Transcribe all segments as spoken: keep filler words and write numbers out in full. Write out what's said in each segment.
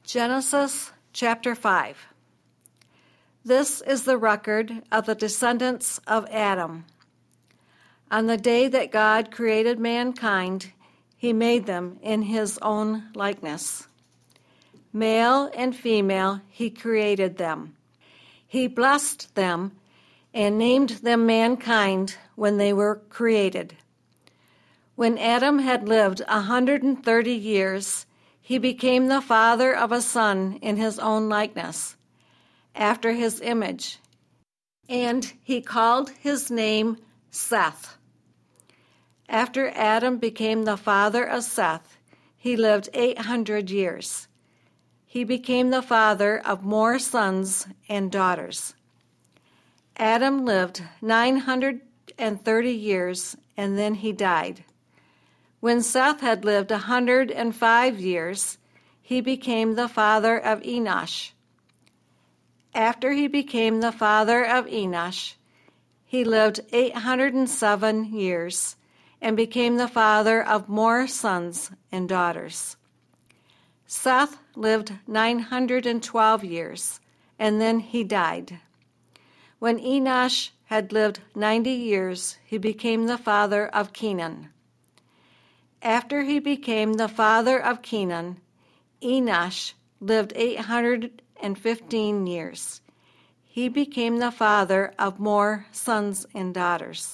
Genesis chapter five. This is the record of the descendants of Adam. On the day that God created mankind, he made them in his own likeness. Male and female, he created them. He blessed them and named them mankind when they were created. When Adam had lived a hundred and thirty years, he became the father of a son in his own likeness, after his image, and he called his name Seth. After Adam became the father of Seth, he lived eight hundred years. He became the father of more sons and daughters. Adam lived nine hundred thirty years, and then he died. When Seth had lived a hundred and five years, he became the father of Enosh. After he became the father of Enosh, he lived eight hundred and seven years and became the father of more sons and daughters. Seth lived nine hundred and twelve years, and then he died. When Enosh had lived ninety years, he became the father of Kenan. After he became the father of Kenan, Enosh lived eight hundred and fifteen years. He became the father of more sons and daughters.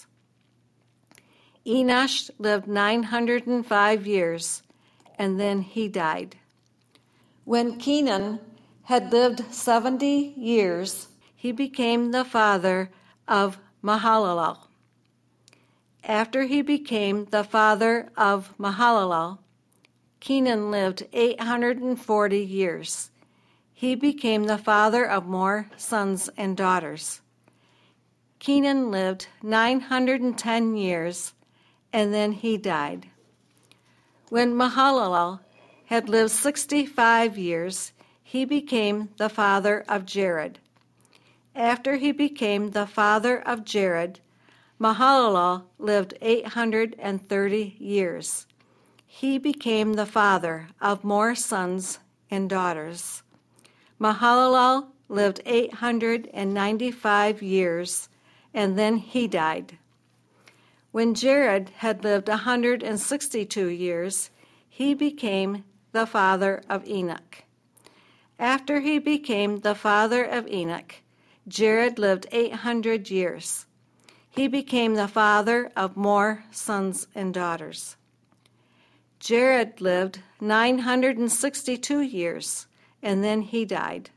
Enosh lived nine hundred and five years, and then he died. When Kenan had lived seventy years, he became the father of Mahalalel. After he became the father of Mahalalel, Kenan lived eight hundred and forty years. He became the father of more sons and daughters. Kenan lived nine hundred and ten years, and then he died. When Mahalalel had lived sixty-five years, he became the father of Jared. After he became the father of Jared, Mahalalel lived eight hundred and thirty years. He became the father of more sons and daughters. Mahalalel lived eight hundred and ninety-five years, and then he died. When Jared had lived a hundred and sixty-two years, he became the father of Enoch. After he became the father of Enoch, Jared lived eight hundred years. He became the father of more sons and daughters. Jared lived nine hundred and sixty-two years, and then he died.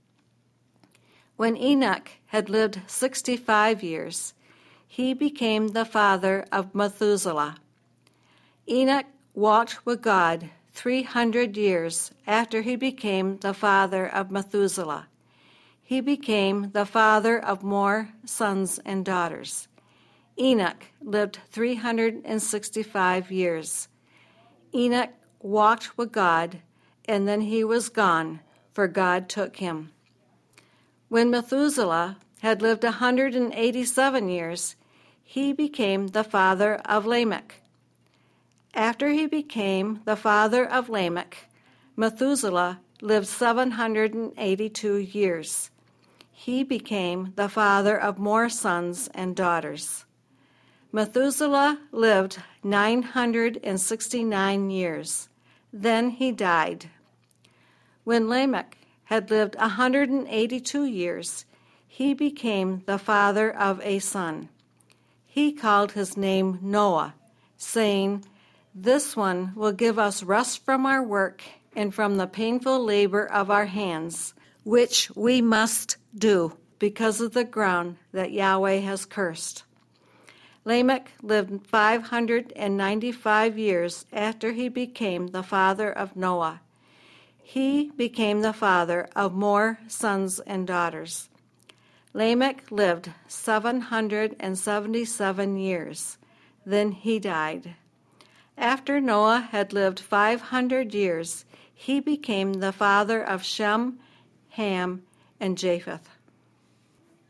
When Enoch had lived sixty-five years, he became the father of Methuselah. Enoch walked with God three hundred years after he became the father of Methuselah. He became the father of more sons and daughters. Enoch lived three hundred and sixty-five years. Enoch walked with God, and then he was gone, for God took him. When Methuselah had lived a hundred and eighty-seven years, he became the father of Lamech. After he became the father of Lamech, Methuselah lived seven hundred and eighty-two years. He became the father of more sons and daughters. Methuselah lived nine hundred and sixty-nine years. Then he died. When Lamech had lived a hundred and eighty-two years, he became the father of a son. He called his name Noah, saying, "This one will give us rest from our work and from the painful labor of our hands, which we must do because of the ground that Yahweh has cursed." Lamech lived five hundred and ninety-five years after he became the father of Noah. He became the father of more sons and daughters. Lamech lived seven hundred and seventy-seven years. Then he died. After Noah had lived five hundred years, he became the father of Shem, Ham, and Japheth.